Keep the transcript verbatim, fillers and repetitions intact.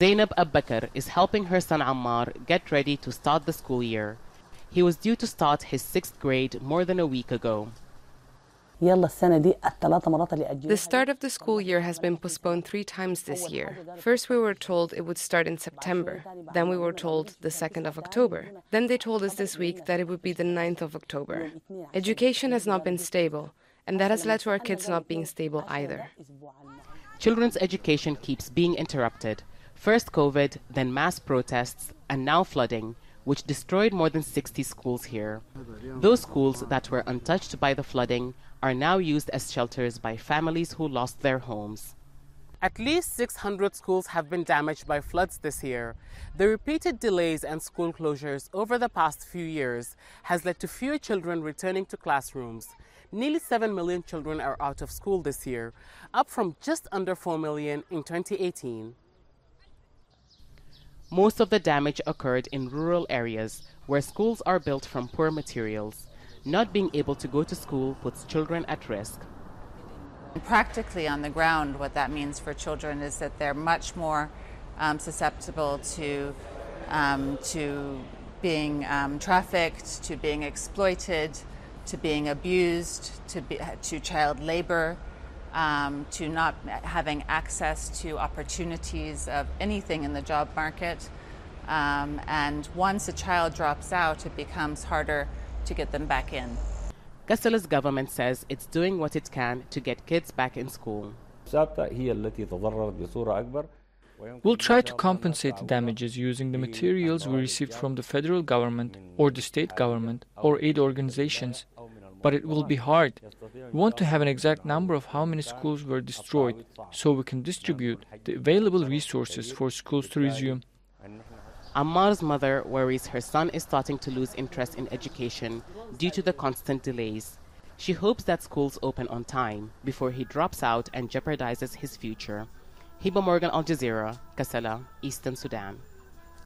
Zainab Abbakr is helping her son Ammar get ready to start the school year. He was due to start his sixth grade more than a week ago. The start of the school year has been postponed three times this year. First we were told it would start in September. Then we were told the second of October. Then they told us this week that it would be the ninth of October. Education has not been stable, and that has led to our kids not being stable either. Children's education keeps being interrupted. First COVID, then mass protests, and now flooding, which destroyed more than sixty schools here. Those schools that were untouched by the flooding are now used as shelters by families who lost their homes. At least six hundred schools have been damaged by floods this year. The repeated delays and school closures over the past few years has led to fewer children returning to classrooms. Nearly seven million children are out of school this year, up from just under four million in twenty eighteen. Most of the damage occurred in rural areas where schools are built from poor materials. Not being able to go to school puts children at risk. Practically on the ground, what that means for children is that they're much more um, susceptible to, um, to being um, trafficked, to being exploited, to being abused, to, be, to child labor, um, to not having access to opportunities of anything in the job market. Um, and once a child drops out, it becomes harder to get them back in. Kassala's government says it's doing what it can to get kids back in school. We'll try to compensate the damages using the materials we received from the federal government or the state government or aid organizations, but it will be hard. We want to have an exact number of how many schools were destroyed so we can distribute the available resources for schools to resume. Ammar's mother worries her son is starting to lose interest in education due to the constant delays. She hopes that schools open on time before he drops out and jeopardizes his future. Hiba Morgan, Al Jazeera, Kassala, Eastern Sudan.